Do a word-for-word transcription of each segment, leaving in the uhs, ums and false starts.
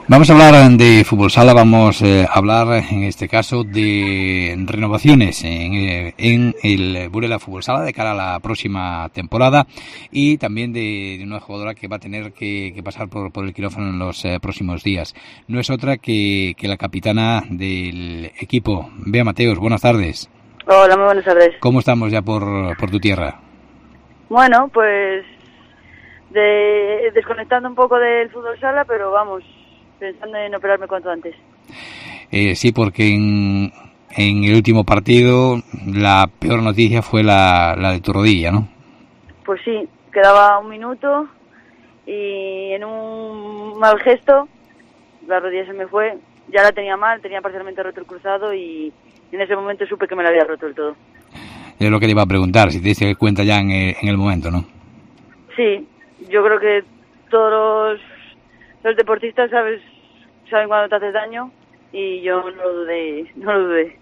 Vamos a hablar de fútbol sala, vamos eh, a hablar en este caso de renovaciones en, eh, en el Burela Fútbol Sala de cara a la próxima temporada y también de, de una jugadora que va a tener que, que pasar por, por el quirófano en los eh, próximos días. No es otra que, que la capitana del equipo, Bea Mateos. Buenas tardes. Hola, muy buenas tardes. ¿Cómo estamos ya por, por tu tierra? Bueno, pues de, desconectando un poco del fútbol sala, pero vamos, pensando en operarme cuanto antes. Eh, sí, porque en, en el último partido la peor noticia fue la, la de tu rodilla, ¿no? Pues sí, quedaba un minuto y en un mal gesto la rodilla se me fue. Ya la tenía mal, tenía parcialmente roto el cruzado y en ese momento supe que me la había roto del todo. Es lo que te iba a preguntar, si te diste cuenta ya en el, en el momento, ¿no? Sí, yo creo que todos los, los deportistas sabes saben cuando te haces daño y yo no lo dudé, no lo dudé.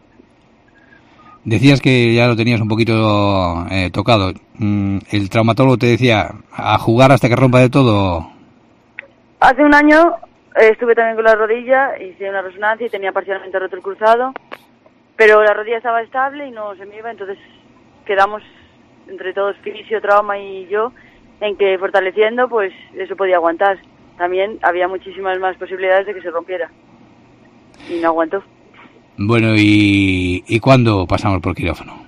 Decías que ya lo tenías un poquito eh, tocado. ¿El traumatólogo te decía a jugar hasta que rompa de todo? Hace un año eh, estuve también con la rodilla, hice una resonancia y tenía parcialmente roto el cruzado, pero la rodilla estaba estable y no se me iba, entonces quedamos entre todos, fisio, trauma y yo, en que fortaleciendo pues eso podía aguantar. También había muchísimas más posibilidades de que se rompiera y no aguantó. Bueno, ¿y, y cuándo pasamos por quirófano?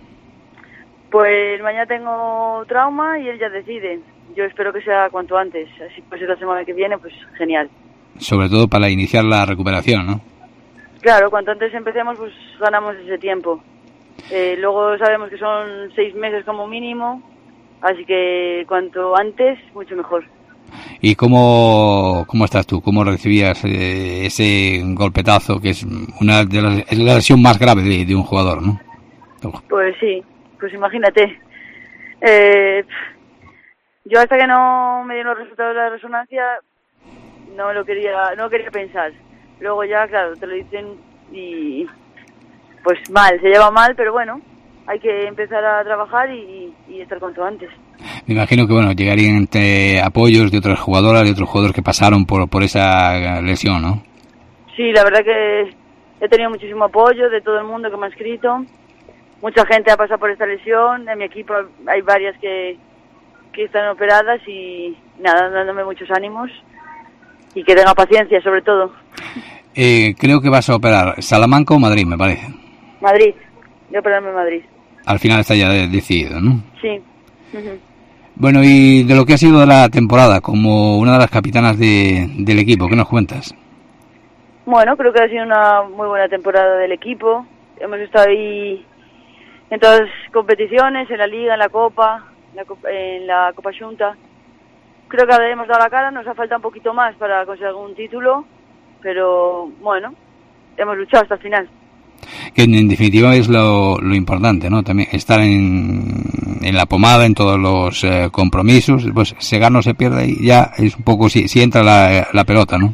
Pues mañana tengo trauma y él ya decide. Yo espero que sea cuanto antes, así pues la semana que viene, pues genial. Sobre todo para iniciar la recuperación, ¿no? Claro, cuanto antes empecemos, pues ganamos ese tiempo. Eh, luego sabemos que son seis meses como mínimo, así que cuanto antes, mucho mejor. ¿Y cómo, cómo estás tú? ¿Cómo recibías eh, ese golpetazo que es una de las, es la lesión más grave de, de un jugador, ¿no? Pues sí, pues imagínate. Eh, yo hasta que no me dieron los resultados de la resonancia no lo quería, no quería pensar. Luego ya, claro, te lo dicen y pues mal, se lleva mal, pero bueno, hay que empezar a trabajar y, y estar cuanto antes. Me imagino que, bueno, llegarían entre apoyos de otras jugadoras, de otros jugadores que pasaron por, por esa lesión, ¿no? Sí, la verdad que he tenido muchísimo apoyo de todo el mundo que me ha escrito. Mucha gente ha pasado por esta lesión. En mi equipo hay varias que, que están operadas y nada, dándome muchos ánimos y que tenga paciencia, sobre todo. Eh, creo que vas a operar Salamanca o Madrid, me parece. Madrid, voy a operarme en Madrid. Al final está ya decidido, ¿no? Sí. Uh-huh. Bueno, y de lo que ha sido de la temporada, como una de las capitanas de, del equipo, ¿qué nos cuentas? Bueno, creo que ha sido una muy buena temporada del equipo. Hemos estado ahí en todas las competiciones, en la Liga, en la Copa, en la Copa, en la Copa Xunta. Creo que hemos dado la cara, nos ha faltado un poquito más para conseguir algún título, pero bueno, hemos luchado hasta el final. Que en, en definitiva es lo, lo importante, ¿no? También estar en, en la pomada, en todos los eh, compromisos, pues se gana o se pierde y ya es un poco si, si entra la, la pelota, ¿no?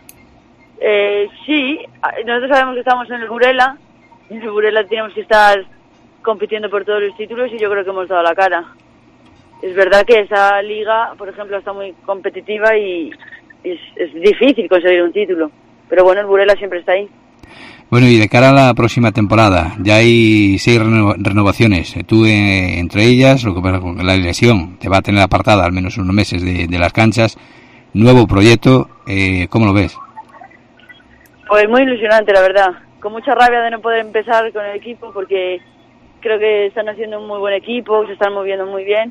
Eh, sí, nosotros sabemos que estamos en el Burela, en el Burela tenemos que estar compitiendo por todos los títulos y yo creo que hemos dado la cara. Es verdad que esa liga, por ejemplo, está muy competitiva y es, es difícil conseguir un título, pero bueno, el Burela siempre está ahí. Bueno, y de cara a la próxima temporada, ya hay seis reno- renovaciones. Tú, eh, entre ellas, lo que pasa con la lesión, te va a tener apartada al menos unos meses de, de las canchas. Nuevo proyecto, eh, ¿cómo lo ves? Pues muy ilusionante, la verdad. Con mucha rabia de no poder empezar con el equipo porque creo que están haciendo un muy buen equipo, se están moviendo muy bien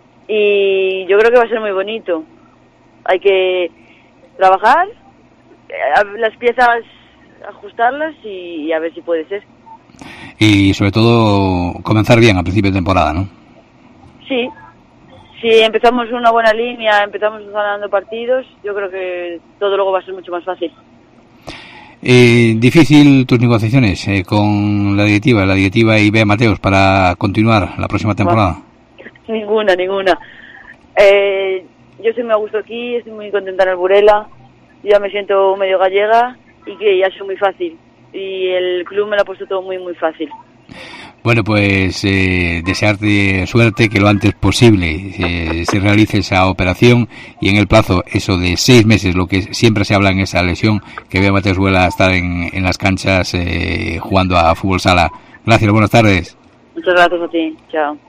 y yo creo que va a ser muy bonito. Hay que trabajar, las piezas ajustarlas y a ver si puede ser. Y sobre todo comenzar bien a principio de temporada, ¿no? Sí, si empezamos una buena línea, empezamos ganando partidos, yo creo que todo luego va a ser mucho más fácil. Eh, difícil tus negociaciones eh, con la directiva, la directiva y Bea Mateos para continuar la próxima temporada. Bueno, ninguna, ninguna. Eh, yo estoy muy a gusto aquí, estoy muy contenta en el Burela, ya me siento medio gallega y que ya ha sido muy fácil y el club me lo ha puesto todo muy muy fácil. Bueno, pues eh, desearte suerte, que lo antes posible eh, se realice esa operación y en el plazo, eso de seis meses, lo que siempre se habla en esa lesión, que vea Mateus Güela estar en, en las canchas eh, jugando a fútbol sala. Gracias, buenas tardes. Muchas gracias a ti, chao.